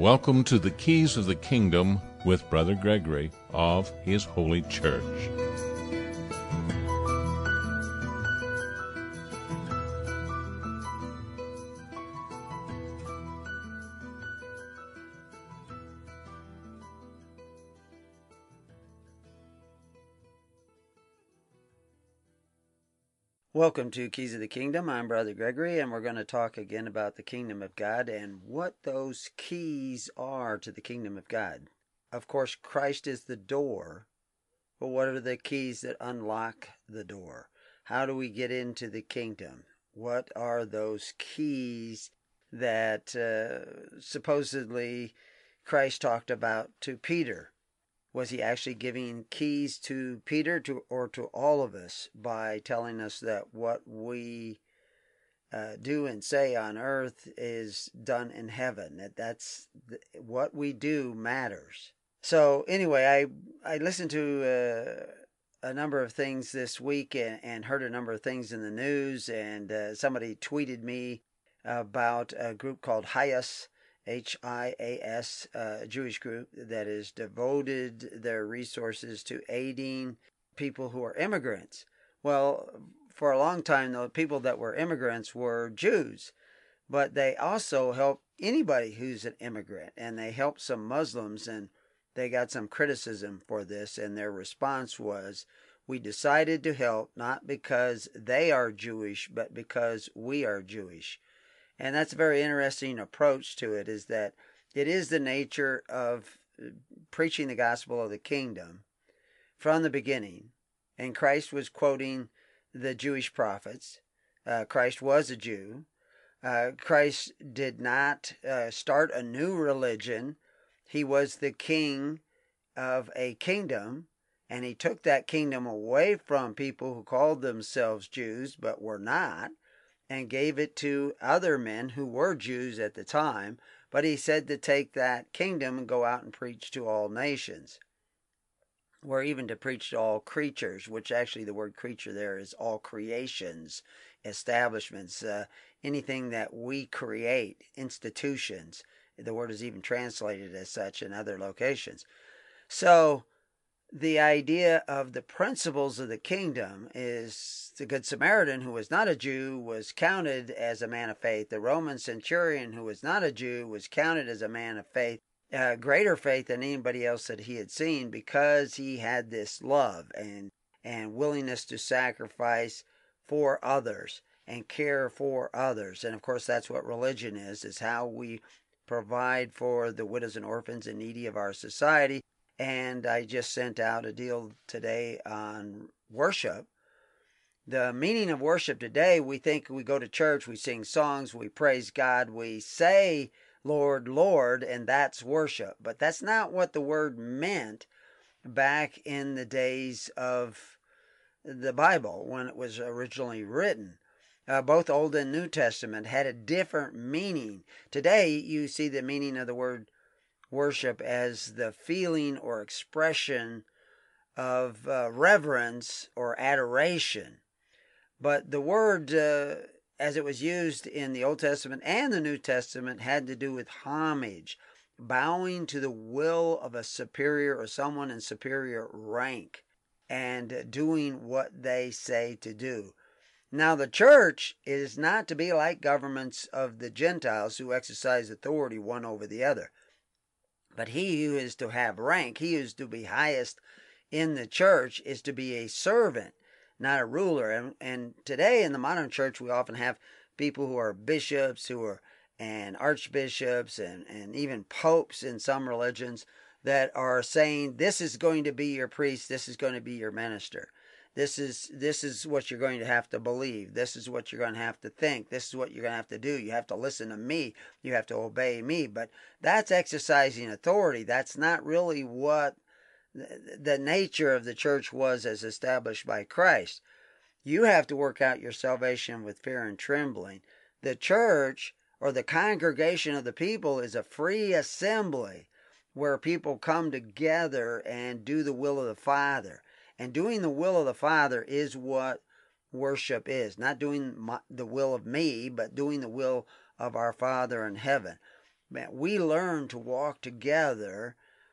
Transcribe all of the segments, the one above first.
Welcome to the Keys of the Kingdom with Brother Gregory of His Holy Church. Welcome to Keys of the Kingdom. I'm Brother Gregory, and we're going to talk again about the Kingdom of God and what those keys are to the Kingdom of God. Of course, Christ is the door, but what are the keys that unlock the door? How do we get into the kingdom? What are those keys that supposedly Christ talked about to Peter? Was he actually giving keys to Peter or to all of us by telling us that what we do and say on earth is done in heaven? What we do matters. So anyway, I listened to a number of things this week and heard a number of things in the news, and somebody tweeted me about a group called HIAS, HIAS, a Jewish group that has devoted their resources to aiding people who are immigrants. Well, for a long time, the people that were immigrants were Jews, but they also help anybody who's an immigrant, and they helped some Muslims, and they got some criticism for this, and their response was, we decided to help not because they are Jewish, but because we are Jewish. And that's a very interesting approach to it, is that it is the nature of preaching the gospel of the kingdom from the beginning. And Christ was quoting the Jewish prophets. Christ was a Jew. Christ did not start a new religion. He was the king of a kingdom, and he took that kingdom away from people who called themselves Jews but were not, and gave it to other men who were Jews at the time, but he said to take that kingdom and go out and preach to all nations, or even to preach to all creatures, which actually the word creature there is all creations, establishments, anything that we create, institutions. The word is even translated as such in other locations. So the idea of the principles of the kingdom is the Good Samaritan, who was not a Jew, was counted as a man of faith. The Roman centurion, who was not a Jew, was counted as a man of faith, greater faith than anybody else that he had seen, because he had this love and willingness to sacrifice for others and care for others. And of course, that's what religion is how we provide for the widows and orphans and needy of our society. And I just sent out a deal today on worship. The meaning of worship today, we think we go to church, we sing songs, we praise God, we say, Lord, Lord, and that's worship. But that's not what the word meant back in the days of the Bible when it was originally written. Both Old and New Testament had a different meaning. Today, you see the meaning of the word worship as the feeling or expression of reverence or adoration. But the word, as it was used in the Old Testament and the New Testament, had to do with homage, bowing to the will of a superior or someone in superior rank, and doing what they say to do. Now, the church is not to be like governments of the Gentiles who exercise authority one over the other. But he who is to have rank, he who is to be highest in the church, is to be a servant, not a ruler. And today in the modern church, we often have people who are bishops, and archbishops, and even popes in some religions that are saying, this is going to be your priest, this is going to be your minister. This is what you're going to have to believe. This is what you're going to have to think. This is what you're going to have to do. You have to listen to me. You have to obey me. But that's exercising authority. That's not really what the nature of the church was as established by Christ. You have to work out your salvation with fear and trembling. The church, or the congregation of the people, is a free assembly where people come together and do the will of the Father. And doing the will of the Father is what worship is. Not doing the will of me, but doing the will of our Father in heaven. Man, we learn to walk together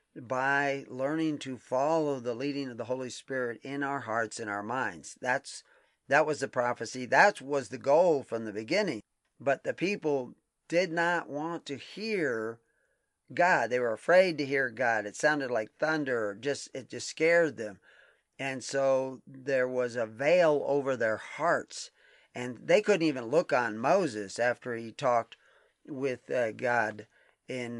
by learning to follow the leading of the Holy Spirit in our hearts and our minds. That was the prophecy. That was the goal from the beginning. But the people did not want to hear God. They were afraid to hear God. It sounded like thunder. It just scared them. And so there was a veil over their hearts. And they couldn't even look on Moses after he talked with God in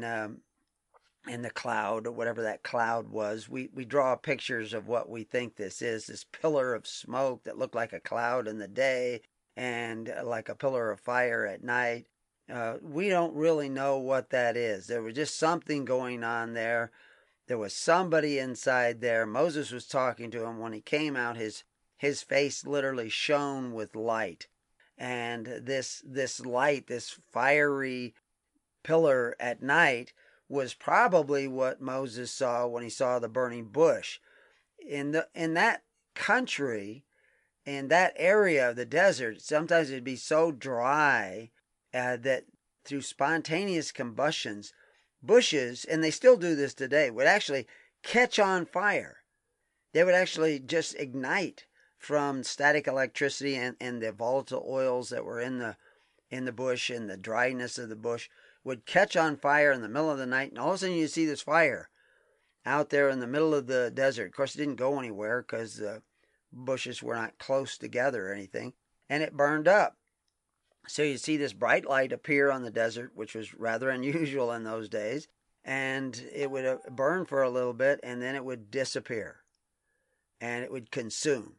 the cloud, or whatever that cloud was. We draw pictures of what we think this is, this pillar of smoke that looked like a cloud in the day and like a pillar of fire at night. We don't really know what that is. There was just something going on there. There was somebody inside there. Moses was talking to him. When he came out, his face literally shone with light. And this light, this fiery pillar at night, was probably what Moses saw when he saw the burning bush. In that country, in that area of the desert, sometimes it'd be so dry that through spontaneous combustions, bushes, and they still do this today, would actually catch on fire. They would actually just ignite from static electricity and the volatile oils that were in the bush, and the dryness of the bush would catch on fire in the middle of the night, and all of a sudden you see this fire out there in the middle of the desert. Of course, it didn't go anywhere because the bushes were not close together or anything, and it burned up. So you see this bright light appear on the desert, which was rather unusual in those days, and it would burn for a little bit, and then it would disappear, and it would consume.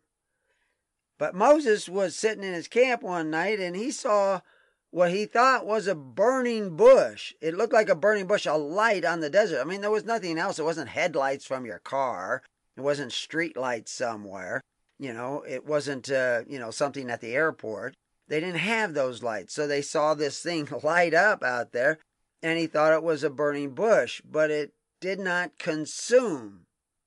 But Moses was sitting in his camp one night, and he saw what he thought was a burning bush. It looked like a burning bush, a light on the desert. I mean, there was nothing else. It wasn't headlights from your car. It wasn't street lights somewhere. It wasn't, something at the airport. They didn't have those lights. So they saw this thing light up out there, and he thought it was a burning bush, but it did not consume.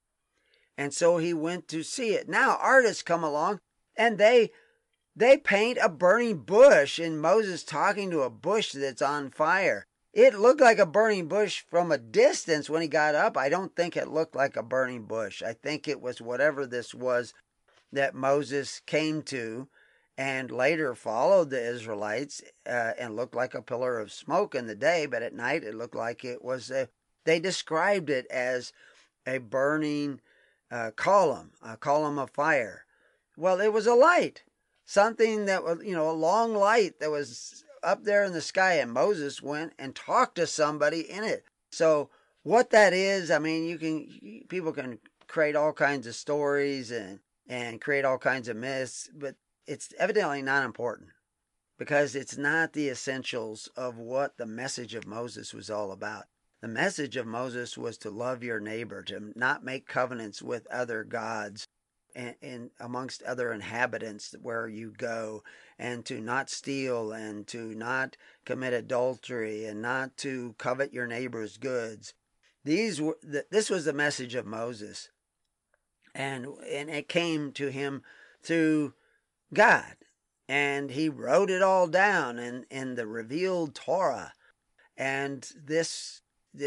And so he went to see it. Now artists come along, and they paint a burning bush, and Moses talking to a bush that's on fire. It looked like a burning bush from a distance when he got up. I don't think it looked like a burning bush. I think it was whatever this was that Moses came to and later followed the Israelites, and looked like a pillar of smoke in the day, but at night it looked like it was they described it as a burning column, a column of fire. Well, it was a light. Something that was, a long light that was up there in the sky, and Moses went and talked to somebody in it. So what that is, I mean, people can create all kinds of stories and create all kinds of myths, but it's evidently not important, because it's not the essentials of what the message of Moses was all about. The message of Moses was to love your neighbor, to not make covenants with other gods and amongst other inhabitants where you go, and to not steal, and to not commit adultery, and not to covet your neighbor's goods. This was the message of Moses, and it came to him through God, and he wrote it all down in the revealed Torah, and this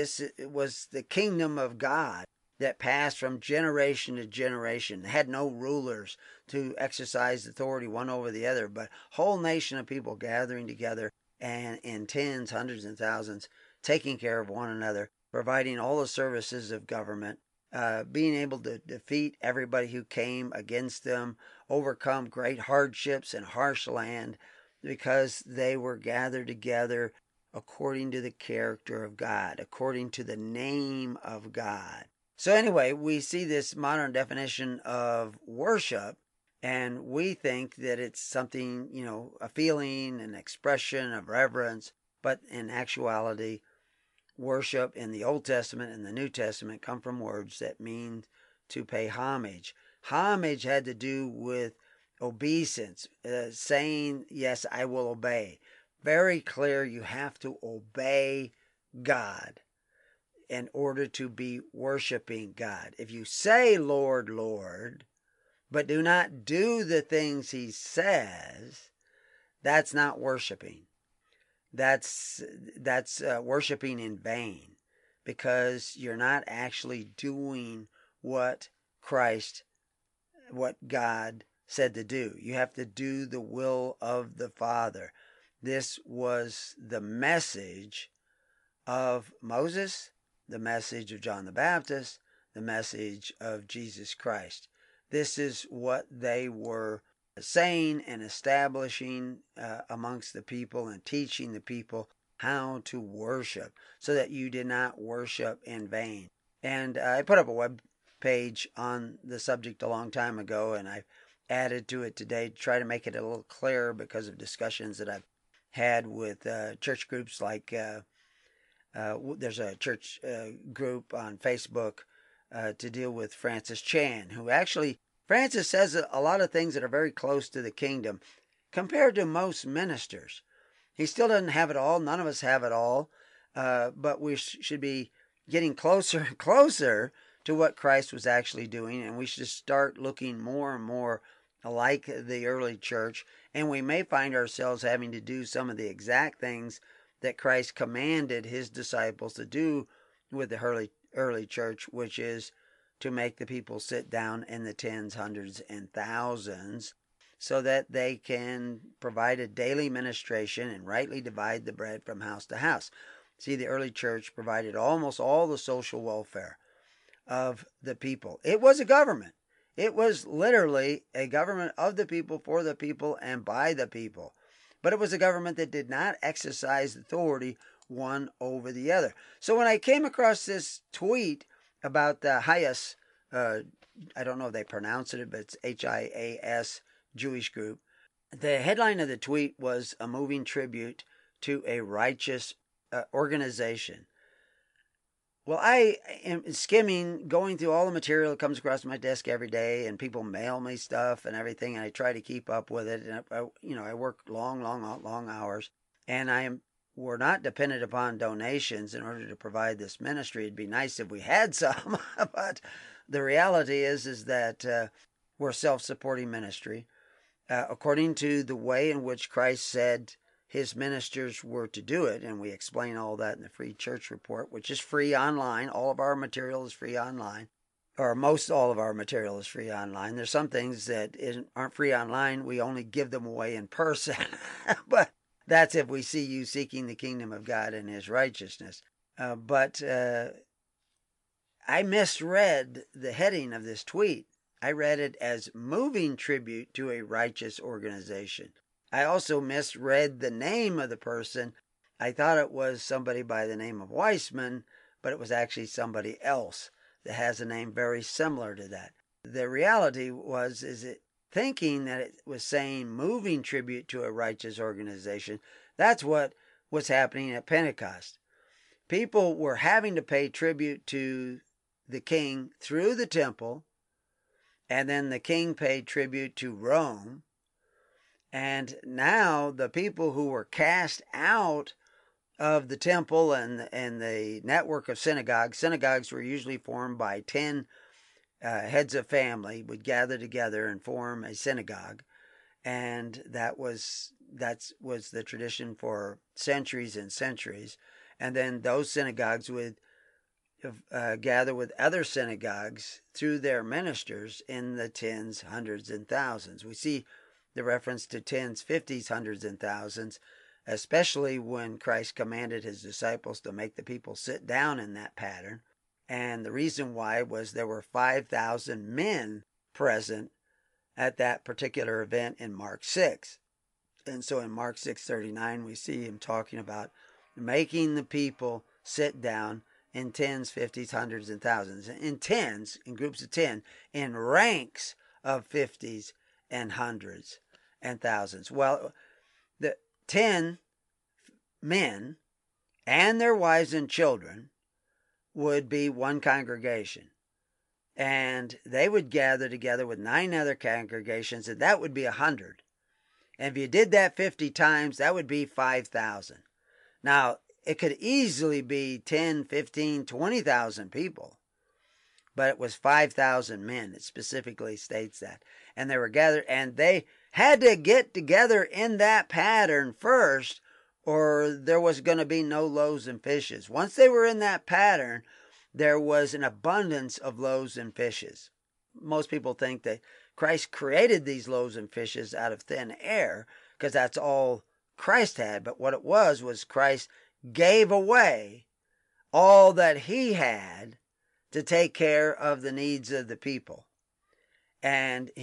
was the kingdom of God that passed from generation to generation. It had no rulers to exercise authority one over the other, but whole nation of people gathering together, and in tens, hundreds, and thousands, taking care of one another, providing all the services of government, being able to defeat everybody who came against them, overcome great hardships and harsh land, because they were gathered together according to the character of God, according to the name of God. So anyway, we see this modern definition of worship, and we think that it's something, a feeling, an expression of reverence, but in actuality, worship in the Old Testament and the New Testament come from words that mean to pay homage. Homage had to do with obeisance, saying, yes, I will obey. Very clear, you have to obey God in order to be worshiping God. If you say, Lord, Lord, but do not do the things he says, that's not worshiping. that's worshiping in vain, because you're not actually doing what God said to do. You have to do the will of the Father. This was the message of Moses, the message of John the Baptist, the message of Jesus Christ. This is what they were saying and establishing amongst the people and teaching the people how to worship, so that you did not worship in vain. And I put up a web page on the subject a long time ago, and I've added to it today to try to make it a little clearer because of discussions that I've had with church groups. Like there's a church group on Facebook to deal with Francis Chan, who actually, Francis says a lot of things that are very close to the kingdom compared to most ministers. He still doesn't have it all. None of us have it all. But we should be getting closer and closer to what Christ was actually doing, and we should start looking more and more like the early church, and we may find ourselves having to do some of the exact things that Christ commanded his disciples to do with the early church, which is to make the people sit down in the tens, hundreds, and thousands, so that they can provide a daily ministration and rightly divide the bread from house to house. See, the early church provided almost all the social welfare of the people. It was a government. It was literally a government of the people, for the people, and by the people. But it was a government that did not exercise authority one over the other. So when I came across this tweet about the Hias, I don't know if they pronounce it, but it's Hias Jewish group, the headline of the tweet was a moving tribute to a righteous organization. Well, I am skimming, going through all the material that comes across my desk every day, and people mail me stuff and everything, and I try to keep up with it. And I work long hours, and we're not dependent upon donations in order to provide this ministry. It'd be nice if we had some, but the reality is that we're a self-supporting ministry, according to the way in which Christ said his ministers were to do it, and we explain all that in the Free Church Report, which is free online. All of our material is free online, or most all of our material is free online. There's some things that aren't free online. We only give them away in person, but that's if we see you seeking the kingdom of God and his righteousness. But I misread the heading of this tweet. I read it as moving tribute to a righteous organization. I also misread the name of the person. I thought it was somebody by the name of Weissman, but it was actually somebody else that has a name very similar to that. The reality is it thinking that it was saying moving tribute to a righteous organization. That's what was happening at Pentecost. People were having to pay tribute to the king through the temple, and then the king paid tribute to Rome. And now the people who were cast out of the temple and the network of synagogues were usually formed by 10 heads of family, would gather together and form a synagogue. And that was the tradition for centuries and centuries. And then those synagogues would gather with other synagogues through their ministers in the tens, hundreds, and thousands. We see the reference to tens, fifties, hundreds, and thousands, especially when Christ commanded his disciples to make the people sit down in that pattern. And the reason why was there were 5,000 men present at that particular event in Mark 6. And so in Mark 6:39, we see him talking about making the people sit down in tens, fifties, hundreds, and thousands. In tens, in groups of 10, in ranks of fifties and hundreds and thousands. Well, the 10 men and their wives and children would be one congregation. And they would gather together with 9 other congregations, and that would be 100. And if you did that 50 times, that would be 5,000. Now, it could easily be 10, 15, 20,000 people. But it was 5,000 men. It specifically states that. And they were gathered, and they had to get together in that pattern first, or there was going to be no loaves and fishes. Once they were in that pattern, there was an abundance of loaves and fishes. Most people think that Christ created these loaves and fishes out of thin air because that's all Christ had. But what it was Christ gave away all that he had to take care of the needs of the people. And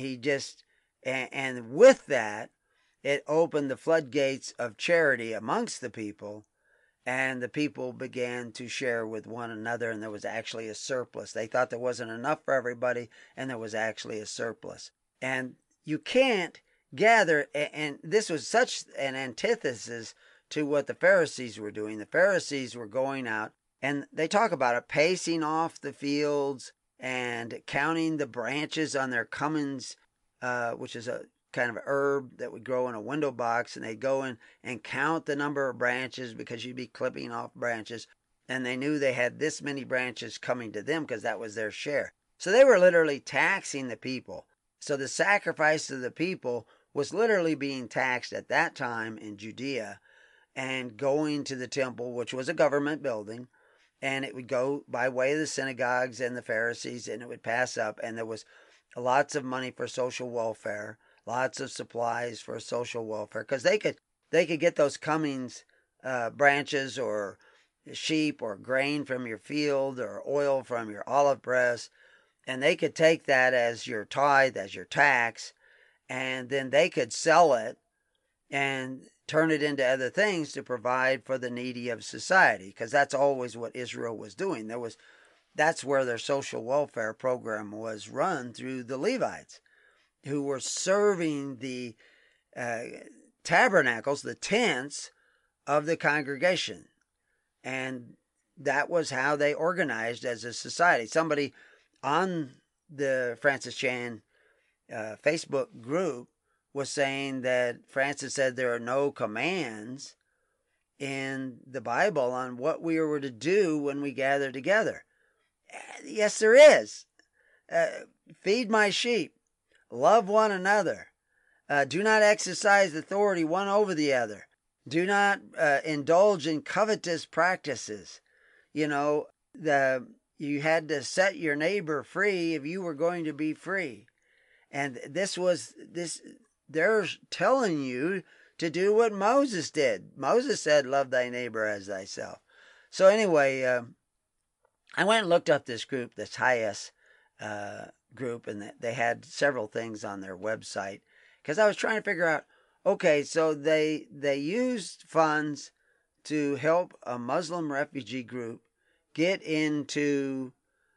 and with that, it opened the floodgates of charity amongst the people, and the people began to share with one another, and there was actually a surplus. They thought there wasn't enough for everybody, and there was actually a surplus. And you can't gather, and this was such an antithesis to what the Pharisees were doing. The Pharisees were going out, and they talk about it, pacing off the fields and counting the branches on their cummins, which is a kind of herb that would grow in a window box, and they'd go in and count the number of branches because you'd be clipping off branches, and they knew they had this many branches coming to them because that was their share. So they were literally taxing the people. So the sacrifice of the people was literally being taxed at that time in Judea, and going to the temple, which was a government building, and it would go by way of the synagogues and the Pharisees, and it would pass up, and there was lots of money for social welfare, lots of supplies for social welfare, because they could get those cummings branches or sheep or grain from your field or oil from your olive press, and they could take that as your tithe, as your tax, and then they could sell it and turn it into other things to provide for the needy of society, because that's always what Israel was doing. That's where their social welfare program was run, through the Levites, who were serving the tabernacles, the tents of the congregation. And that was how they organized as a society. Somebody on the Francis Chan Facebook group was saying that Francis said there are no commands in the Bible on what we were to do when we gather together. Yes, there is. Feed my sheep. Love one another. Do not exercise authority one over the other. Do not indulge in covetous practices. You had to set your neighbor free if you were going to be free. And they're telling you to do what Moses did. Moses said, love thy neighbor as thyself. So anyway, I went and looked up this group, this HIAS group, and they had several things on their website, because I was trying to figure out, okay, so they used funds to help a Muslim refugee group get into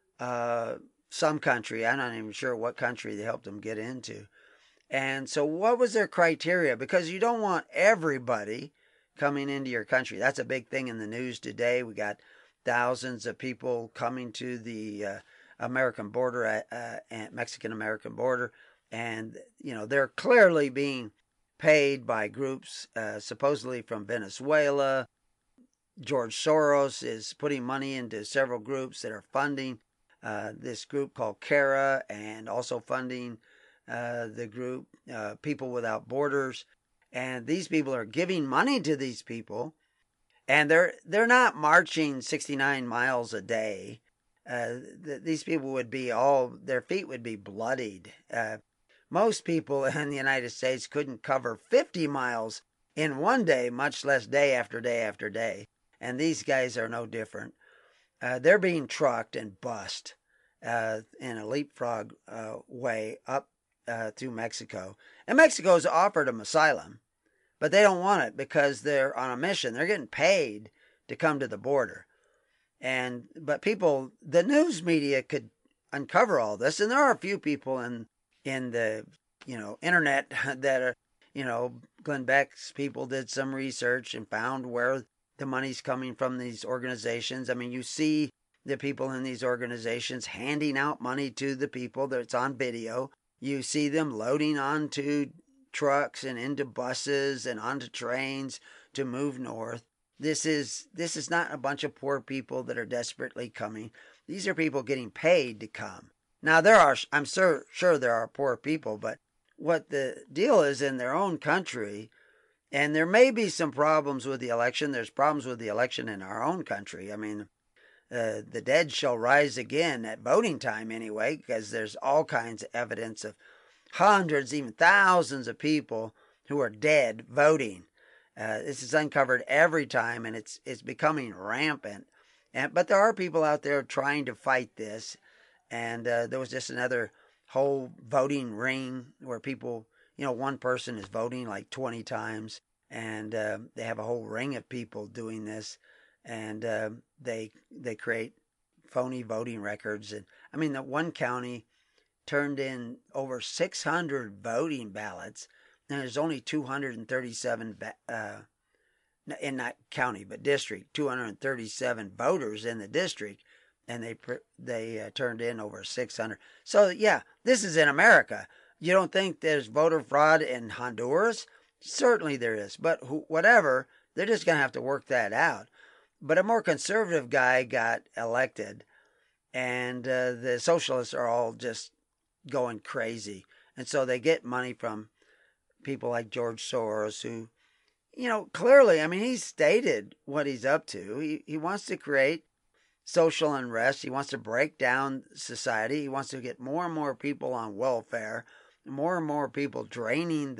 some country. I'm not even sure what country they helped them get into. And so what was their criteria? Because you don't want everybody coming into your country. That's a big thing in the news today. We got thousands of people coming to the American border, Mexican-American border. And, they're clearly being paid by groups supposedly from Venezuela. George Soros is putting money into several groups that are funding this group called CARA, and also funding the group People Without Borders. And these people are giving money to these people, and they're not marching 69 miles a day. These people would be their feet would be bloodied. Most people in the United States couldn't cover 50 miles in one day, much less day after day after day. And these guys are no different. They're being trucked and bussed in a leapfrog way up through Mexico. And Mexico's offered them asylum, but they don't want it because they're on a mission. They're getting paid to come to the border. But the news media could uncover all this, and there are a few people in the internet that are, Glenn Beck's people did some research and found where the money's coming from these organizations. I mean, you see the people in these organizations handing out money to the people. That's on video. You see them loading onto trucks and into buses and onto trains to move north. This is not a bunch of poor people that are desperately coming. These are people getting paid to come. Now I'm sure there are poor people, but what the deal is, in their own country, And there may be some problems with the election. There's problems with the election in our own country. I mean, the dead shall rise again at voting time anyway, because there's all kinds of evidence of hundreds, even thousands of people who are dead voting. This is uncovered every time, and it's becoming rampant. But there are people out there trying to fight this. And there was just another whole voting ring where people, one person is voting like 20 times, and they have a whole ring of people doing this, and they create phony voting records. And I mean, that one county turned in over 600 voting ballots, and there's only 237 in that county, but district, 237 voters in the district, and they turned in over 600. So yeah, this is in America. You don't think there's voter fraud in Honduras? Certainly there is, but whatever, they're just going to have to work that out. But a more conservative guy got elected, and the socialists are all just going crazy. And so they get money from people like George Soros, who, clearly, I mean, he's stated what he's up to. He wants to create social unrest. He wants to break down society. He wants to get more and more people on welfare, more and more people draining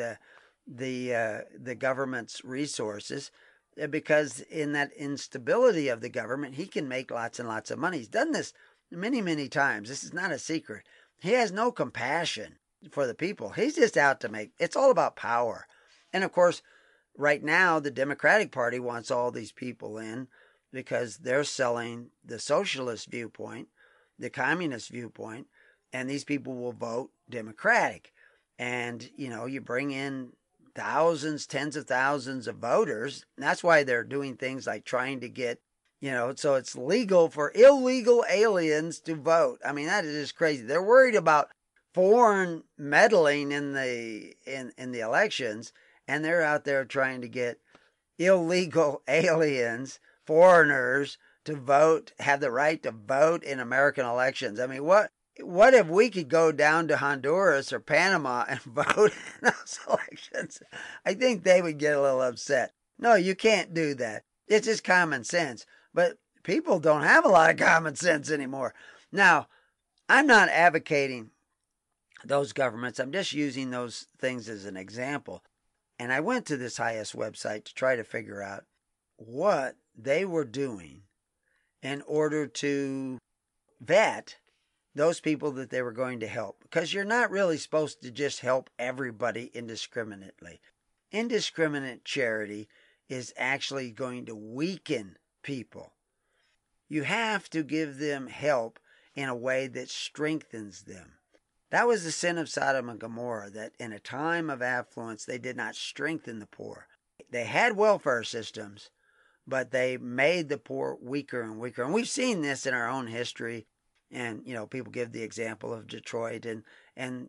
the government's resources, because in that instability of the government, he can make lots and lots of money. He's done this many, many times. This is not a secret. He has no compassion for the people. He's just out to make, it's all about power. And of course, right now, the Democratic Party wants all these people in because they're selling the socialist viewpoint, the communist viewpoint, and these people will vote Democratic. And, you bring in thousands, tens of thousands of voters. And that's why they're doing things like trying to get, so it's legal for illegal aliens to vote. I mean, that is just crazy. They're worried about foreign meddling in the elections, and they're out there trying to get illegal aliens, foreigners, to vote, have the right to vote in American elections. I mean, what if we could go down to Honduras or Panama and vote in those elections? I think they would get a little upset. No, you can't do that. It's just common sense. But people don't have a lot of common sense anymore. Now, I'm not advocating those governments. I'm just using those things as an example. And I went to this HIAS website to try to figure out what they were doing in order to vet those people that they were going to help. Because you're not really supposed to just help everybody indiscriminately. Indiscriminate charity is actually going to weaken people. You have to give them help in a way that strengthens them. That was the sin of Sodom and Gomorrah, that in a time of affluence, they did not strengthen the poor. They had welfare systems, but they made the poor weaker and weaker. And we've seen this in our own history. And, people give the example of Detroit and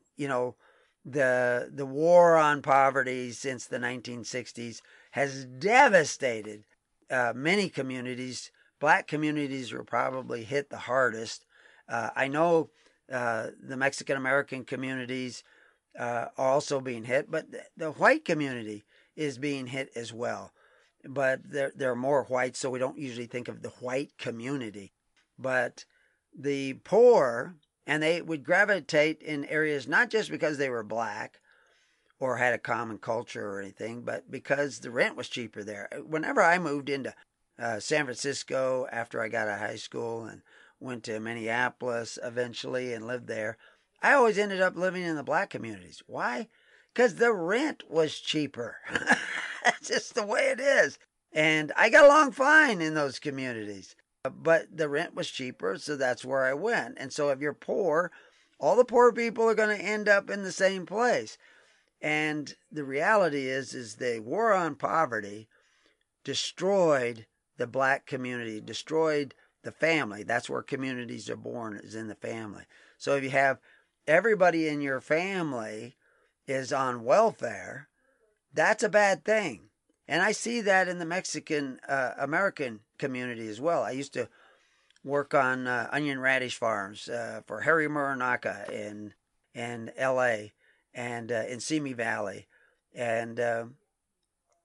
the war on poverty since the 1960s has devastated many communities. Black communities were probably hit the hardest. I know the Mexican-American communities are also being hit, but the white community is being hit as well. But there are more whites, so we don't usually think of the white community. But the poor, and they would gravitate in areas not just because they were black or had a common culture or anything, but because the rent was cheaper there. Whenever I moved into San Francisco after I got out of high school and went to Minneapolis eventually and lived there, I always ended up living in the black communities. Why? Because the rent was cheaper. That's just the way it is. And I got along fine in those communities. But the rent was cheaper, so that's where I went. And so if you're poor, all the poor people are going to end up in the same place. And the reality is the war on poverty destroyed the black community, destroyed the family. That's where communities are born, is in the family. So if you have everybody in your family is on welfare, that's a bad thing. And I see that in the Mexican American community as well. I used to work on onion radish farms for Harry Muranaka in L.A. and in Simi Valley. And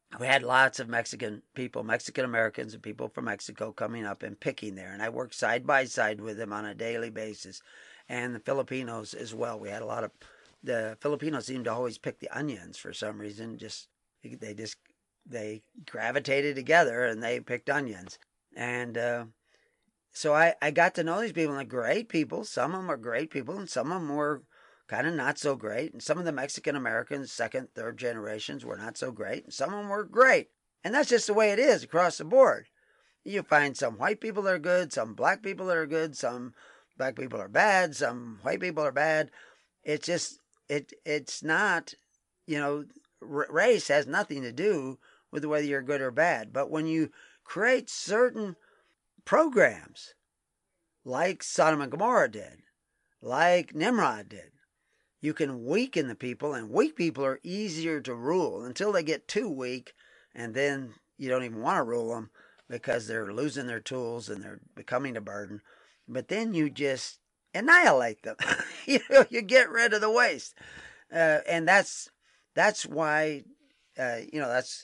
we had lots of Mexican people, Mexican Americans and people from Mexico coming up and picking there. And I worked side by side with them on a daily basis. And the Filipinos as well. We had a lot of, the Filipinos seemed to always pick the onions for some reason. They gravitated together and they picked onions. And so I got to know these people, and they're great people. Some of them are great people, and some of them were kind of not so great. And some of the Mexican Americans, second, third generations, were not so great. And some of them were great. And that's just the way it is across the board. You find some white people that are good, some black people that are good, some black people are bad, some white people are bad. It's just, it's not, race has nothing to do with whether you're good or bad. But when you create certain programs like Sodom and Gomorrah did, like Nimrod did, you can weaken the people, and weak people are easier to rule until they get too weak, and then you don't even want to rule them because they're losing their tools and they're becoming a burden. But then you just annihilate them. You get rid of the waste, and that's why that's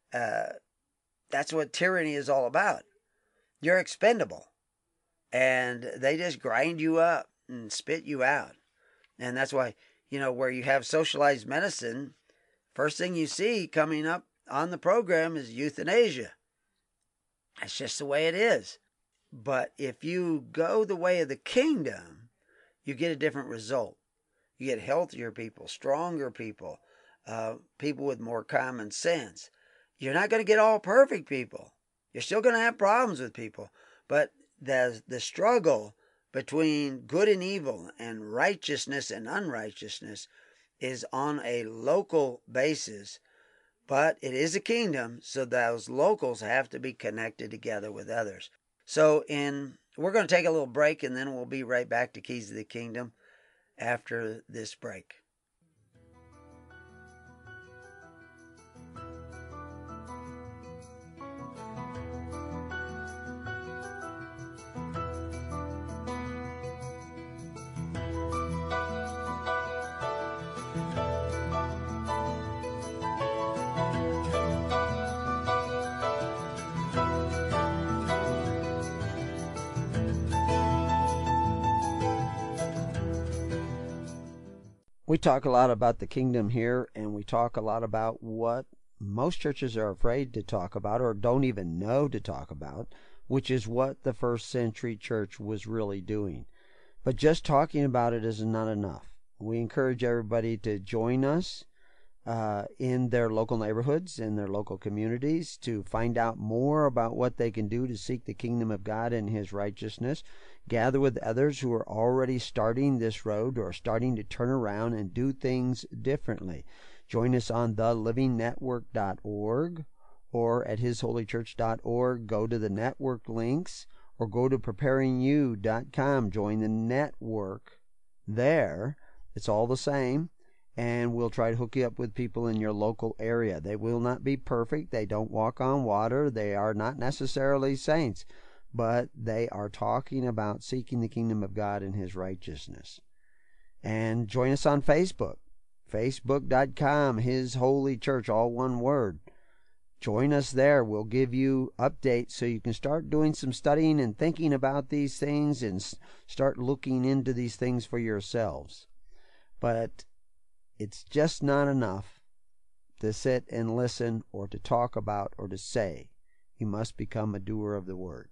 what tyranny is all about. You're expendable, and they just grind you up and spit you out. And that's why, where you have socialized medicine, first thing you see coming up on the program is euthanasia. That's just the way it is. But if you go the way of the kingdom, you get a different result. You get healthier people, stronger people, people with more common sense. You're not going to get all perfect people. You're still going to have problems with people. But the struggle between good and evil and righteousness and unrighteousness is on a local basis. But it is a kingdom, so those locals have to be connected together with others. So we're going to take a little break, and then we'll be right back to Keys of the Kingdom after this break. We talk a lot about the kingdom here, and we talk a lot about what most churches are afraid to talk about or don't even know to talk about, which is what the first century church was really doing. But just talking about it is not enough. We encourage everybody to join us in their local neighborhoods, in their local communities, to find out more about what they can do to seek the kingdom of God and His righteousness. Gather with others who are already starting this road or starting to turn around and do things differently. Join us on thelivingnetwork.org or at hisholychurch.org. Go to the network links or go to preparingyou.com. Join the network there. It's all the same. And we'll try to hook you up with people in your local area. They will not be perfect. They don't walk on water. They are not necessarily saints. But they are talking about seeking the kingdom of God and His righteousness. And join us on Facebook. Facebook.com, His Holy Church, all one word. Join us there. We'll give you updates so you can start doing some studying and thinking about these things and start looking into these things for yourselves. But it's just not enough to sit and listen or to talk about or to say. You must become a doer of the word.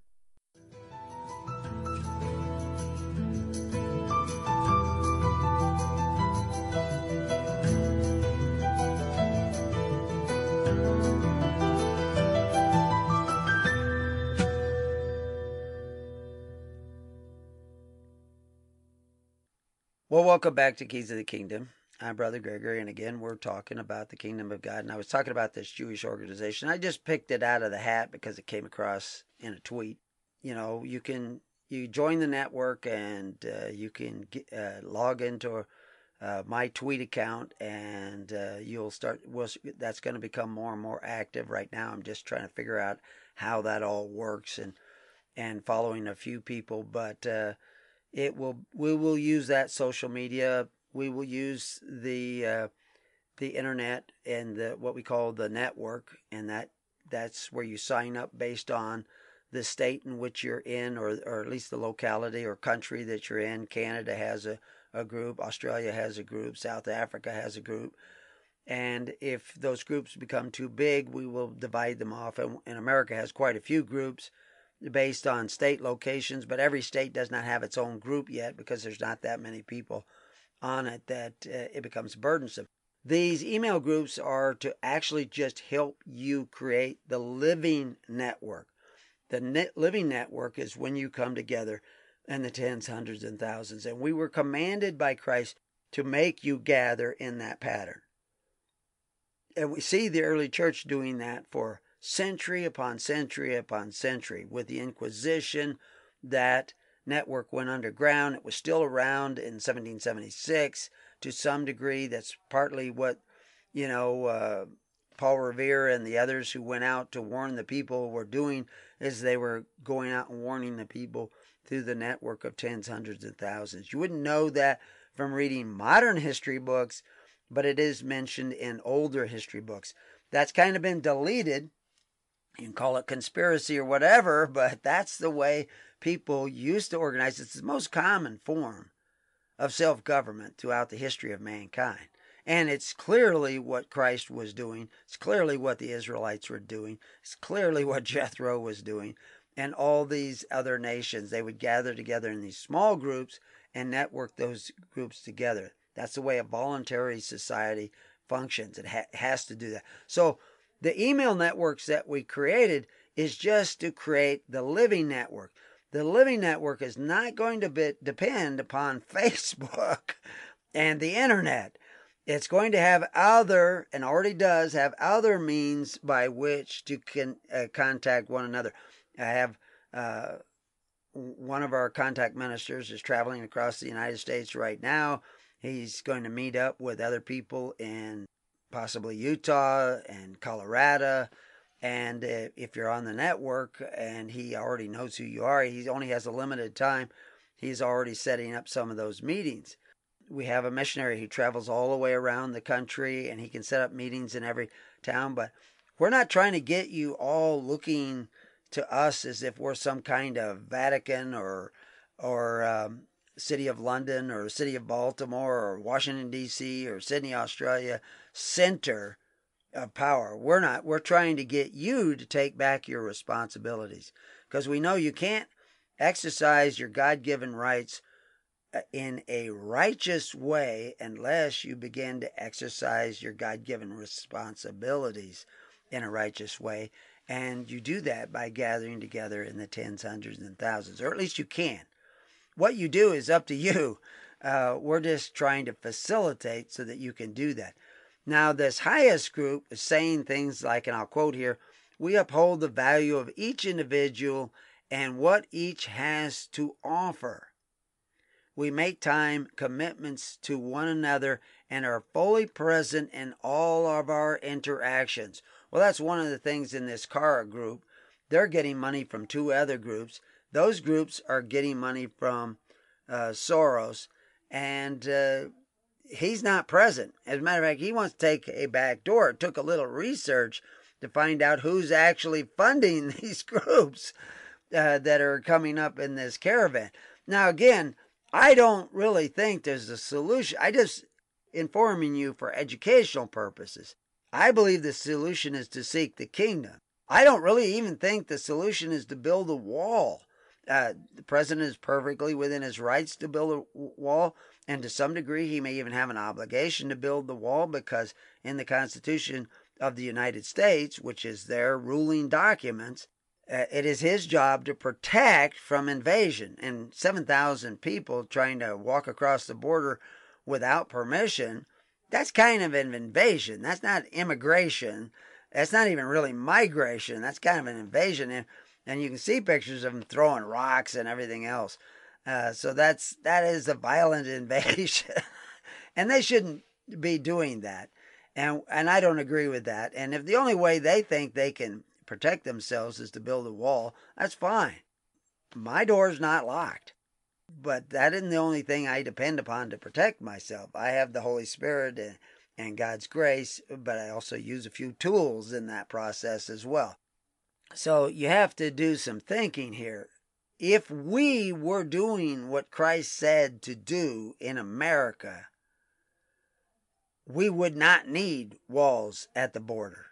Well, welcome back to Keys of the Kingdom. I'm Brother Gregory, and again, we're talking about the kingdom of God. And I was talking about this Jewish organization. I just picked it out of the hat because it came across in a tweet. You join the network, and you can log into my tweet account, and you'll start. That's going to become more and more active. Right now, I'm just trying to figure out how that all works and following a few people, but we will use that social media. We will use the the internet and what we call the network, and that's where you sign up based on the state in which you're in, or at least the locality or country that you're in. Canada has a group, Australia has a group, South Africa has a group. And if those groups become too big, we will divide them off. And America has quite a few groups based on state locations, but every state does not have its own group yet because there's not that many people on it that it becomes burdensome. These email groups are to actually just help you create the living network. The living network is when you come together in the tens, hundreds, and thousands. And we were commanded by Christ to make you gather in that pattern. And we see the early church doing that for century upon century upon century. With the Inquisition, that network went underground. It was still around in 1776 to some degree. That's partly what, Paul Revere and the others who went out to warn the people were doing, is they were going out and warning the people through the network of tens, hundreds, and thousands. You wouldn't know that from reading modern history books, but it is mentioned in older history books. That's kind of been deleted. You can call it conspiracy or whatever, but that's the way people used to organize. It's the most common form of self-government throughout the history of mankind. And it's clearly what Christ was doing. It's clearly what the Israelites were doing. It's clearly what Jethro was doing. And all these other nations, they would gather together in these small groups and network those groups together. That's the way a voluntary society functions. It has to do that. So the email networks that we created is just to create the living network. The living network is not going to depend upon Facebook and the internet. It's going to have other, and already does have other means by which to contact one another. I have one of our contact ministers is traveling across the United States right now. He's going to meet up with other people in possibly Utah and Colorado. And if you're on the network and he already knows who you are, he only has a limited time. He's already setting up some of those meetings. We have a missionary who travels all the way around the country, and he can set up meetings in every town. But we're not trying to get you all looking to us as if we're some kind of Vatican or City of London or City of Baltimore or Washington, D.C. or Sydney, Australia center of power. We're not. We're trying to get you to take back your responsibilities, because we know you can't exercise your God-given rights in a righteous way unless you begin to exercise your God-given responsibilities in a righteous way. And you do that by gathering together in the tens, hundreds, and thousands, or at least you can. What you do is up to you. We're just trying to facilitate so that you can do that. Now, this highest group is saying things like, and I'll quote here, "We uphold the value of each individual and what each has to offer. We make time commitments to one another and are fully present in all of our interactions." Well, that's one of the things in this Kara group. They're getting money from two other groups. Those groups are getting money from Soros, and he's not present. As a matter of fact, he wants to take a back door. It took a little research to find out who's actually funding these groups that are coming up in this caravan. Now, again, I don't really think there's a solution. I just informing you for educational purposes. I believe the solution is to seek the kingdom. I don't really even think the solution is to build a wall. The president is perfectly within his rights to build a wall, and to some degree he may even have an obligation to build the wall, because in the Constitution of the United States, which is their ruling documents, it is his job to protect from invasion. And 7,000 people trying to walk across the border without permission, that's kind of an invasion. That's not immigration. That's not even really migration. That's kind of an invasion. And you can see pictures of them throwing rocks and everything else. So that is a violent invasion. And they shouldn't be doing that. And I don't agree with that. And if the only way they think they can protect themselves is to build a wall, that's fine. My door's not locked. But that isn't the only thing I depend upon to protect myself. I have the Holy Spirit, and God's grace, but I also use a few tools in that process as well. So you have to do some thinking here. If we were doing what Christ said to do in America, we would not need walls at the border.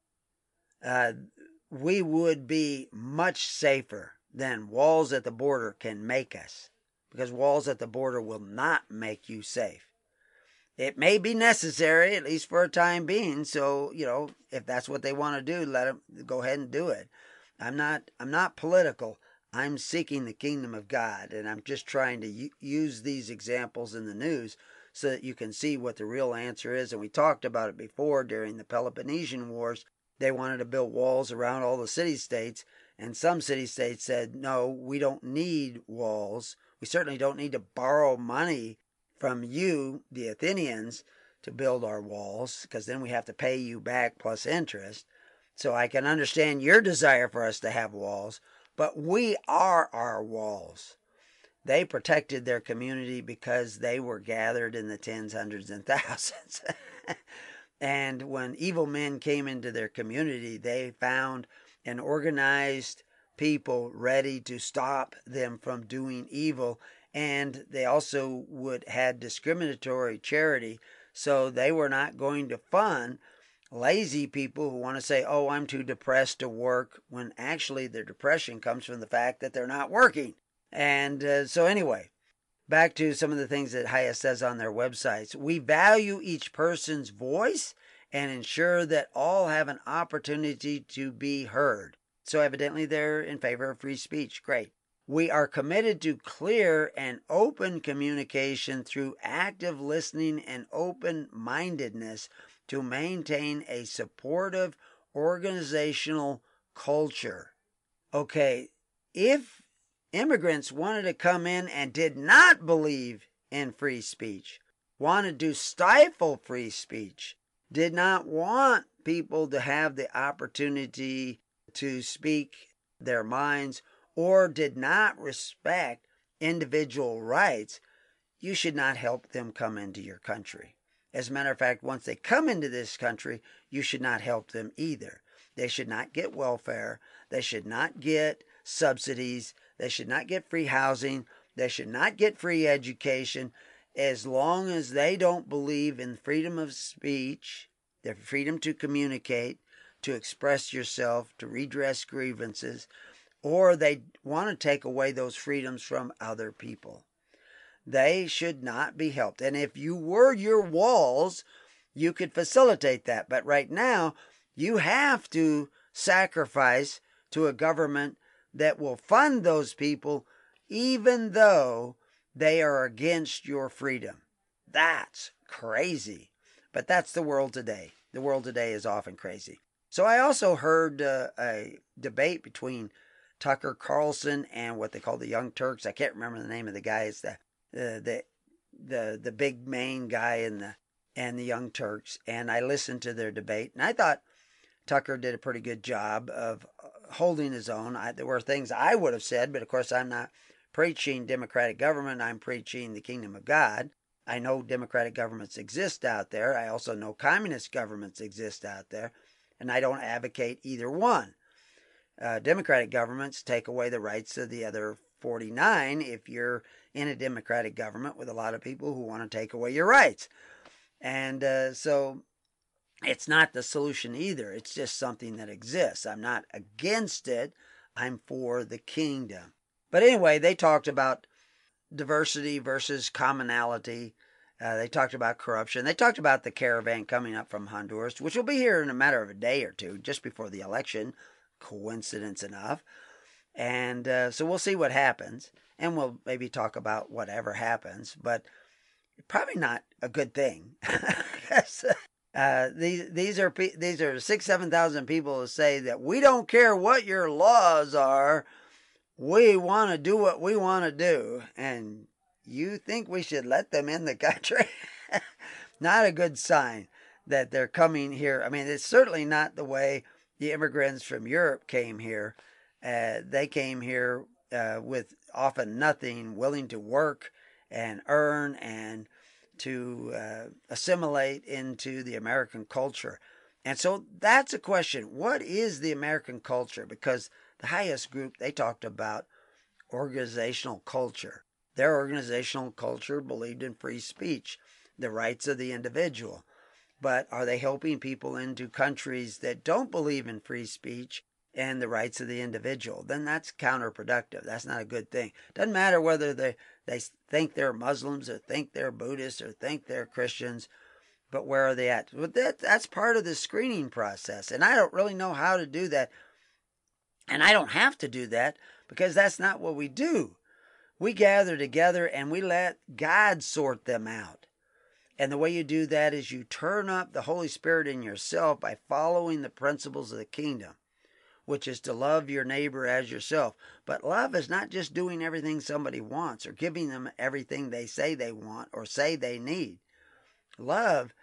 We would be much safer than walls at the border can make us, because walls at the border will not make you safe. It may be necessary, at least for a time being. So, if that's what they want to do, let them go ahead and do it. I'm not political. I'm seeking the kingdom of God, and I'm just trying to use these examples in the news so that you can see what the real answer is. And we talked about it before during the Peloponnesian Wars. They wanted to build walls around all the city-states, and some city-states said, no, we don't need walls. We certainly don't need to borrow money from you, the Athenians, to build our walls, because then we have to pay you back plus interest. So I can understand your desire for us to have walls, but we are our walls. They protected their community because they were gathered in the tens, hundreds, and thousands. And when evil men came into their community, they found an organized people ready to stop them from doing evil. And they also had discriminatory charity, so they were not going to fund lazy people who want to say, oh, I'm too depressed to work, when actually their depression comes from the fact that they're not working. And so anyway, back to some of the things that Hias says on their websites. We value each person's voice and ensure that all have an opportunity to be heard. So evidently they're in favor of free speech. Great. We are committed to clear and open communication through active listening and open-mindedness to maintain a supportive organizational culture. Okay, if immigrants wanted to come in and did not believe in free speech, wanted to stifle free speech, did not want people to have the opportunity to speak their minds, or did not respect individual rights, you should not help them come into your country. As a matter of fact, once they come into this country, you should not help them either. They should not get welfare. They should not get subsidies. They should not get free housing. They should not get free education. As long as they don't believe in freedom of speech, the freedom to communicate, to express yourself, to redress grievances, or they want to take away those freedoms from other people, they should not be helped. And if you were your walls, you could facilitate that. But right now, you have to sacrifice to a government that will fund those people, even though they are against your freedom. That's crazy. But that's the world today. The world today is often crazy. So I also heard a debate between Tucker Carlson and what they call the Young Turks. I can't remember the name of the guy. It's the big main guy and the Young Turks. And I listened to their debate, and I thought Tucker did a pretty good job of holding his own. There were things I would have said, but of course I'm not preaching democratic government. I'm preaching the kingdom of God. I know democratic governments exist out there. I also know communist governments exist out there, and I don't advocate either one. Democratic governments take away the rights of the other 49 if you're in a democratic government with a lot of people who want to take away your rights. And so it's not the solution either. It's just something that exists. I'm not against it. I'm for the kingdom. But anyway, they talked about diversity versus commonality. They talked about corruption. They talked about the caravan coming up from Honduras, which will be here in a matter of a day or two, just before the election. Coincidence enough. And so we'll see what happens. And we'll maybe talk about whatever happens. But probably not a good thing. These are 6,000-7,000 people who say that we don't care what your laws are. We want to do what we want to do. And you think we should let them in the country? Not a good sign that they're coming here. I mean, it's certainly not the way the immigrants from Europe came here. They came here with often nothing, willing to work and earn and assimilate into the American culture. And so that's a question. What is the American culture? Because the highest group, they talked about organizational culture. Their organizational culture believed in free speech, the rights of the individual. But are they helping people into countries that don't believe in free speech and the rights of the individual? Then that's counterproductive. That's not a good thing. Doesn't matter whether they think they're Muslims or think they're Buddhists or think they're Christians, but where are they at? Well, that's part of the screening process. And I don't really know how to do that. And I don't have to do that because that's not what we do. We gather together and we let God sort them out. And the way you do that is you turn up the Holy Spirit in yourself by following the principles of the kingdom, which is to love your neighbor as yourself. But love is not just doing everything somebody wants or giving them everything they say they want or say they need. Love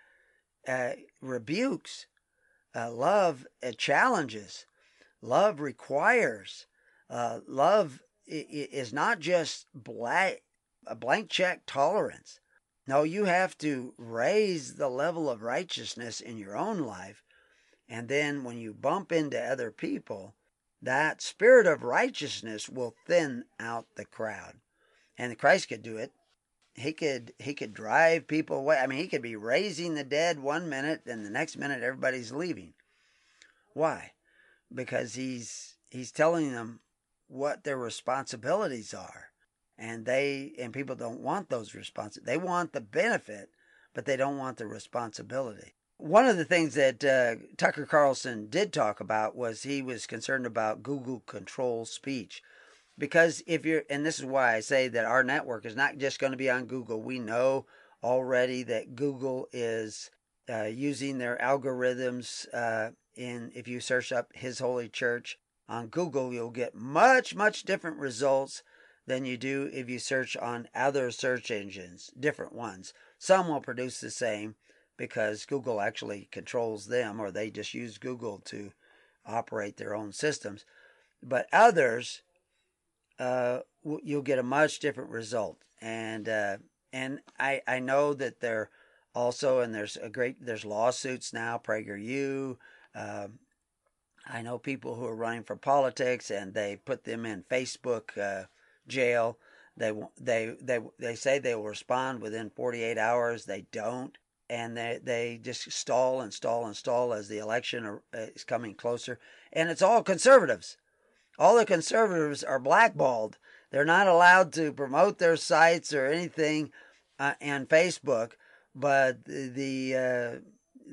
rebukes. Love challenges. Love requires. Love is not just a blank check tolerance. No, you have to raise the level of righteousness in your own life. And then when you bump into other people, that spirit of righteousness will thin out the crowd. And Christ could do it. He could drive people away. I mean, he could be raising the dead one minute, and the next minute everybody's leaving. Why? Because he's telling them what their responsibilities are. And people don't want those responsibilities. They want the benefit, but they don't want the responsibility. One of the things that Tucker Carlson did talk about was he was concerned about Google control speech. Because and this is why I say that our network is not just going to be on Google. We know already that Google is using their algorithms. If you search up His Holy Church on Google, you'll get much, much different results than you do if you search on other search engines, different ones. Some will produce the same because Google actually controls them, or they just use Google to operate their own systems. But others, you'll get a much different result. And I know that they're also, and there's lawsuits now, PragerU. I know people who are running for politics, and they put them in Facebook jail. They say they will respond within 48 hours. They don't, and they just stall and stall and stall as the election is coming closer. And it's all conservatives. All the conservatives are blackballed. They're not allowed to promote their sites or anything on Facebook. But the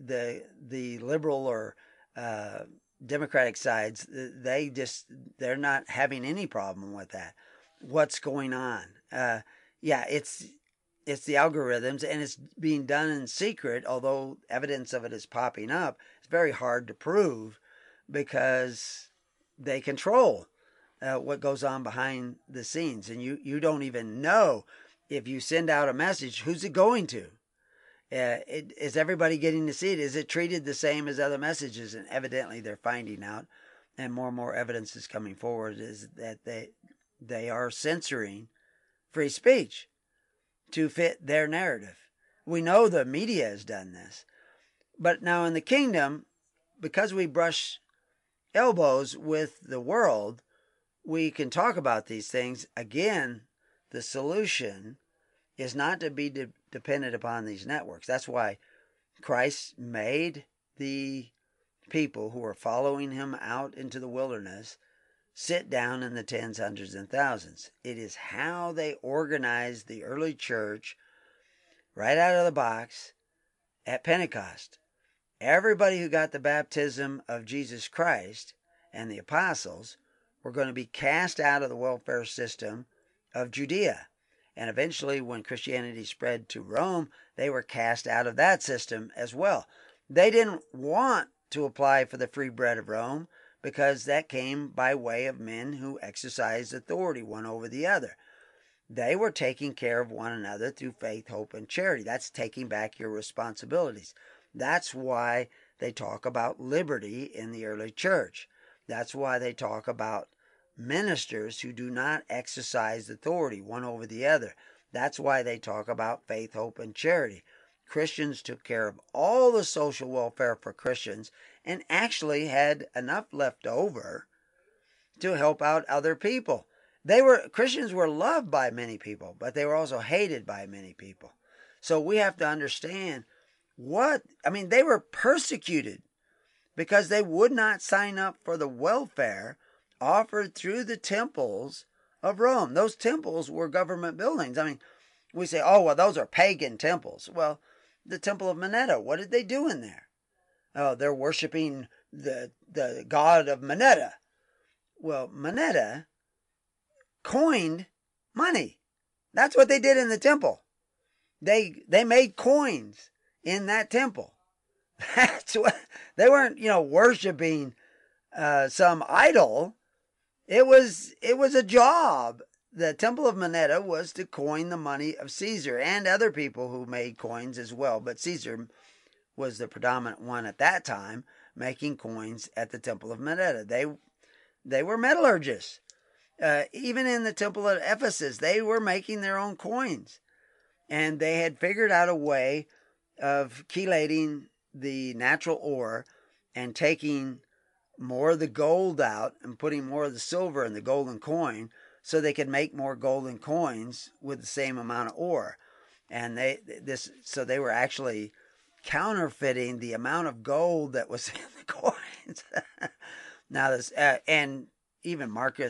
liberal or Democratic sides, they're not having any problem with that. What's going on? It's the algorithms, and it's being done in secret. Although evidence of it is popping up, it's very hard to prove because they control what goes on behind the scenes, and you don't even know if you send out a message, who's it going to? Is everybody getting to see it? Is it treated the same as other messages? And evidently they're finding out, and more evidence is coming forward, is that they are censoring free speech to fit their narrative. We know the media has done this. But now in the kingdom, because we brush elbows with the world, we can talk about these things. Again, the solution is not to be dependent upon these networks. That's why Christ made the people who are following him out into the wilderness sit down in the tens, hundreds, and thousands. It is how they organized the early church right out of the box at Pentecost. Everybody who got the baptism of Jesus Christ and the apostles were going to be cast out of the welfare system of Judea. And eventually, when Christianity spread to Rome, they were cast out of that system as well. They didn't want to apply for the free bread of Rome because that came by way of men who exercised authority one over the other. They were taking care of one another through faith, hope, and charity. That's taking back your responsibilities. That's why they talk about liberty in the early church. That's why they talk about ministers who do not exercise authority one over the other. That's why they talk about faith, hope, and charity. Christians took care of all the social welfare for Christians and actually had enough left over to help out other people. Christians were loved by many people, but they were also hated by many people. So we have to understand they were persecuted because they would not sign up for the welfare offered through the temples of Rome. Those temples were government buildings. We say, oh, well, those are pagan temples. Well, the Temple of Moneta, what did they do in there? Oh, they're worshiping the god of Moneta. Well, Moneta coined money. That's what they did in the temple. They made coins in that temple. That's what they weren't, worshiping some idol. It was a job. The Temple of Moneta was to coin the money of Caesar and other people who made coins as well. But Caesar was the predominant one at that time making coins at the Temple of Moneta. They were metallurgists. Even in the Temple at Ephesus, they were making their own coins. And they had figured out a way of chelating the natural ore and taking more of the gold out and putting more of the silver in the golden coin so they could make more golden coins with the same amount of ore. And so they were actually counterfeiting the amount of gold that was in the coins. Now and even Mark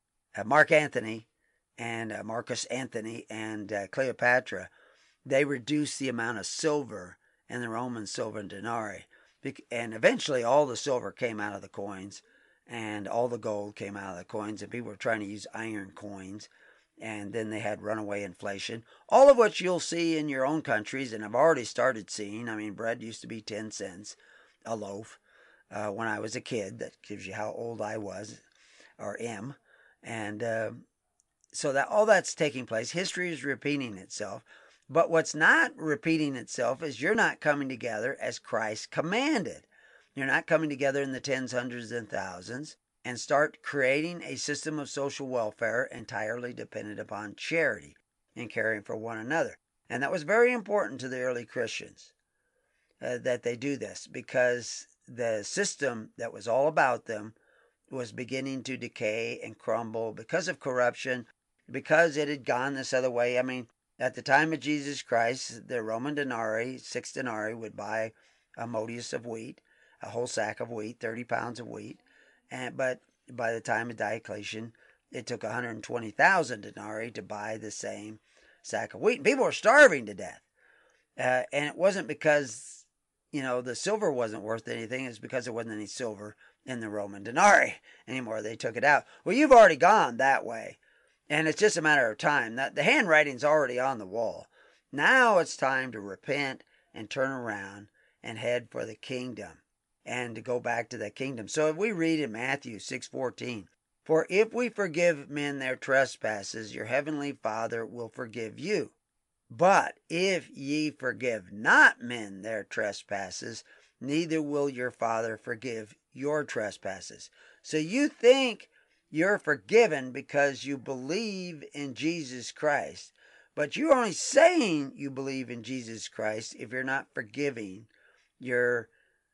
Antony and Marcus Antony and Cleopatra, they reduced the amount of silver in the Roman silver and denarii. And eventually all the silver came out of the coins and all the gold came out of the coins, and people were trying to use iron coins. And then they had runaway inflation, all of which you'll see in your own countries and have already started seeing. Bread used to be 10 cents a loaf when I was a kid. That gives you how old I was or am. And so that all that's taking place. History is repeating itself. But what's not repeating itself is you're not coming together as Christ commanded. You're not coming together in the tens, hundreds, and thousands and start creating a system of social welfare entirely dependent upon charity and caring for one another. And that was very important to the early Christians that they do this, because the system that was all about them was beginning to decay and crumble because of corruption, because it had gone this other way. At the time of Jesus Christ, the Roman denarii, 6 denarii, would buy a modius of wheat, a whole sack of wheat, 30 pounds of wheat. But by the time of Diocletian, it took 120,000 denarii to buy the same sack of wheat. And people were starving to death. And it wasn't because, the silver wasn't worth anything. It's because there wasn't any silver in the Roman denarii anymore. They took it out. Well, you've already gone that way. And it's just a matter of time. The handwriting's already on the wall. Now it's time to repent and turn around and head for the kingdom and to go back to the kingdom. So if we read in Matthew 6:14, "For if we forgive men their trespasses, your heavenly Father will forgive you. But if ye forgive not men their trespasses, neither will your Father forgive your trespasses." So you think you're forgiven because you believe in Jesus Christ. But you're only saying you believe in Jesus Christ if you're not forgiving your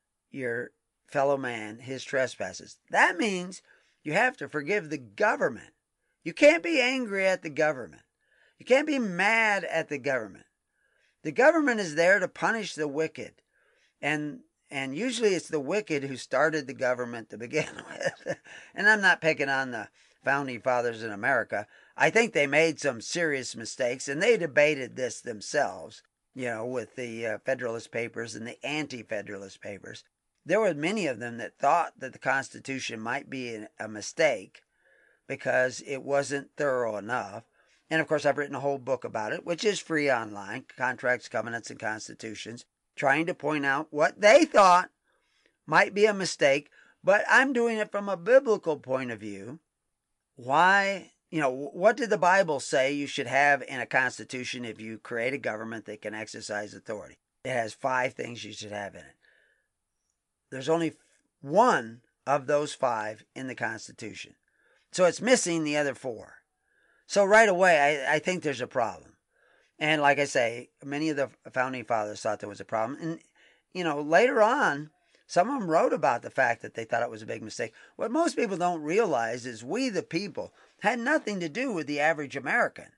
fellow man his trespasses. That means you have to forgive the government. You can't be angry at the government. You can't be mad at the government. The government is there to punish the wicked. And usually it's the wicked who started the government to begin with. And I'm not picking on the founding fathers in America. I think they made some serious mistakes, and they debated this themselves, with the Federalist Papers and the Anti-Federalist Papers. There were many of them that thought that the Constitution might be a mistake because it wasn't thorough enough. And of course, I've written a whole book about it, which is free online, Contracts, Covenants, and Constitutions, trying to point out what they thought might be a mistake, but I'm doing it from a biblical point of view. Why, what did the Bible say you should have in a constitution if you create a government that can exercise authority? It has 5 things you should have in it. There's only one of those 5 in the Constitution. So it's missing the other 4. So right away, I think there's a problem. And like I say, many of the founding fathers thought there was a problem. And, later on, some of them wrote about the fact that they thought it was a big mistake. What most people don't realize is we, the people, had nothing to do with the average American.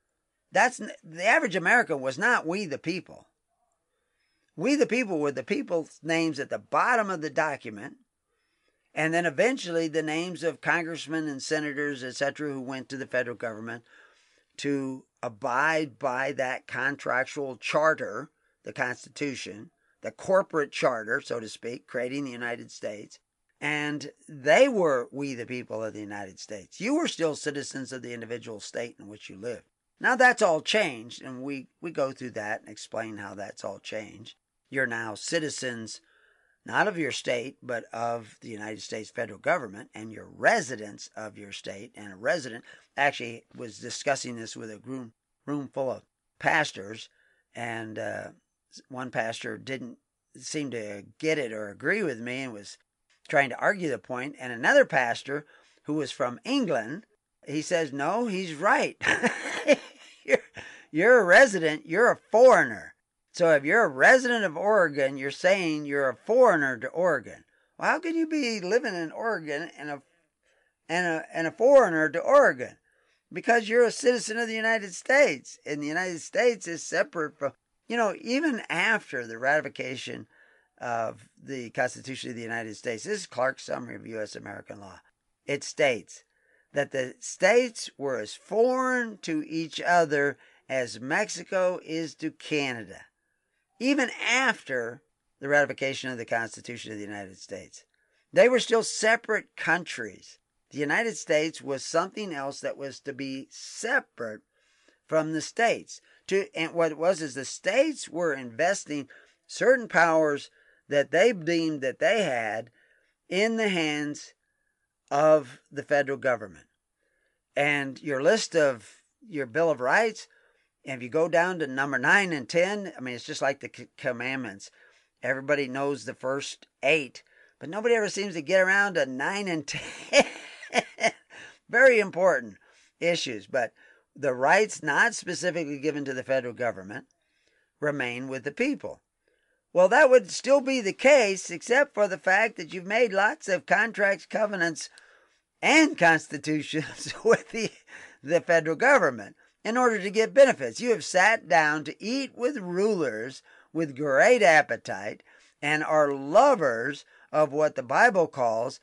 The average American was not we, the people. We, the people, were the people's names at the bottom of the document, and then eventually the names of congressmen and senators, etc., who went to the federal government to abide by that contractual charter, the Constitution, the corporate charter, so to speak, creating the United States. And they were we, the people of the United States. You were still citizens of the individual state in which you lived. Now that's all changed, and we go through that and explain how that's all changed. You're now citizens, not of your state, but of the United States federal government, and you're residents of your state. And a resident, actually was discussing this with a room full of pastors, and one pastor didn't seem to get it or agree with me and was trying to argue the point. And another pastor who was from England, he says, no, he's right. You're a resident, you're a foreigner. So if you're a resident of Oregon, you're saying you're a foreigner to Oregon. Well, how can you be living in Oregon and a foreigner to Oregon? Because you're a citizen of the United States, and the United States is separate from, even after the ratification of the Constitution of the United States. This is Clark's Summary of U.S. American Law. It states that the states were as foreign to each other as Mexico is to Canada, even after the ratification of the Constitution of the United States. They were still separate countries. The United States was something else that was to be separate from the states. And what it was is the states were investing certain powers that they deemed that they had in the hands of the federal government. And your list of your Bill of Rights, and if you go down to number 9 and 10, it's just like the commandments. Everybody knows the first 8, but nobody ever seems to get around to 9 and 10. Very important issues, but the rights not specifically given to the federal government remain with the people. Well, that would still be the case, except for the fact that you've made lots of contracts, covenants, and constitutions with the federal government in order to get benefits. You have sat down to eat with rulers with great appetite and are lovers of what the Bible calls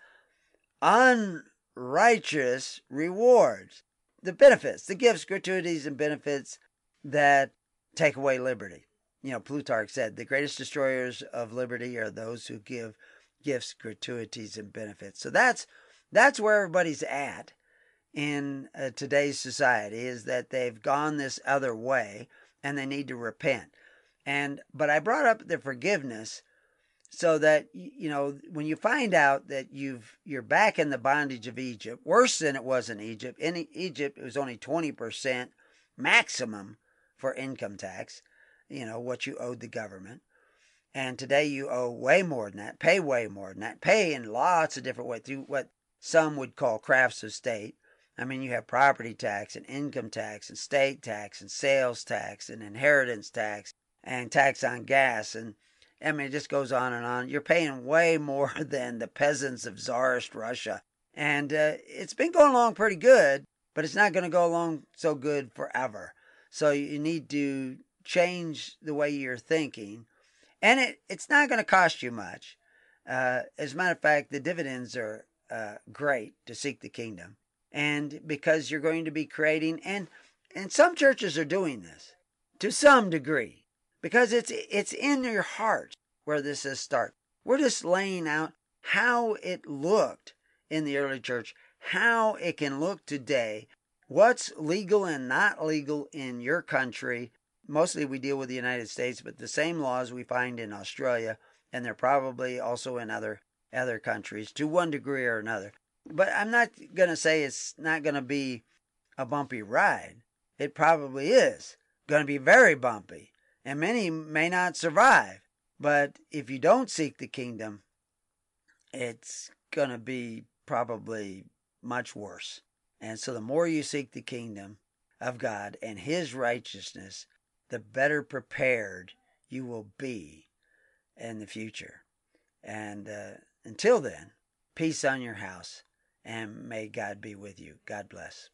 unrighteous rewards. The benefits, the gifts, gratuities, and benefits that take away liberty. Plutarch said the greatest destroyers of liberty are those who give gifts, gratuities, and benefits. So that's where everybody's at in today's society, is that they've gone this other way and they need to repent. But I brought up the forgiveness so that, when you find out that you're back in the bondage of Egypt, worse than it was in Egypt. In Egypt, it was only 20% maximum for income tax, what you owed the government. And today you owe way more than that, pay way more than that, pay in lots of different ways through what some would call crafts of state. You have property tax and income tax and state tax and sales tax and inheritance tax and tax on gas. And it just goes on and on. You're paying way more than the peasants of Tsarist Russia. And it's been going along pretty good, but it's not going to go along so good forever. So you need to change the way you're thinking. And it's not going to cost you much. As a matter of fact, the dividends are great to seek the kingdom. And because you're going to be creating, and some churches are doing this to some degree, because it's in your heart where this is start. We're just laying out how it looked in the early church, how it can look today, what's legal and not legal in your country. Mostly we deal with the United States, but the same laws we find in Australia, and they're probably also in other countries to one degree or another. But I'm not going to say it's not going to be a bumpy ride. It probably is going to be very bumpy, and many may not survive. But if you don't seek the kingdom, it's going to be probably much worse. And so the more you seek the kingdom of God and His righteousness, the better prepared you will be in the future. And until then, peace on your house, and may God be with you. God bless.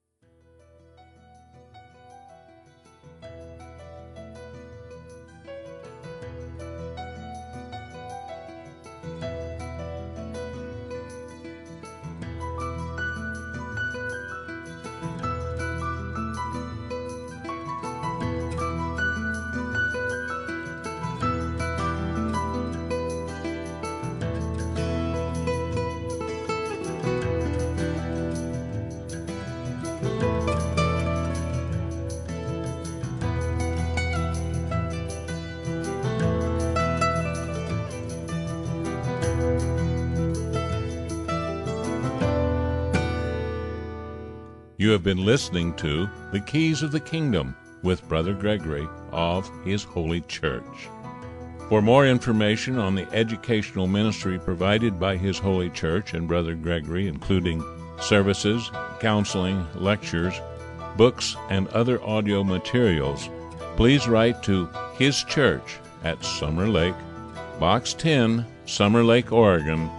You have been listening to The Keys of the Kingdom with Brother Gregory of His Holy Church. For more information on the educational ministry provided by His Holy Church and Brother Gregory, including services, counseling, lectures, books, and other audio materials, please write to His Church at Summer Lake, Box 10, Summer Lake, Oregon,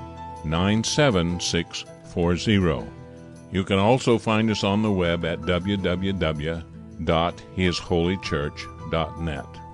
97640. You can also find us on the web at www.hisholychurch.net.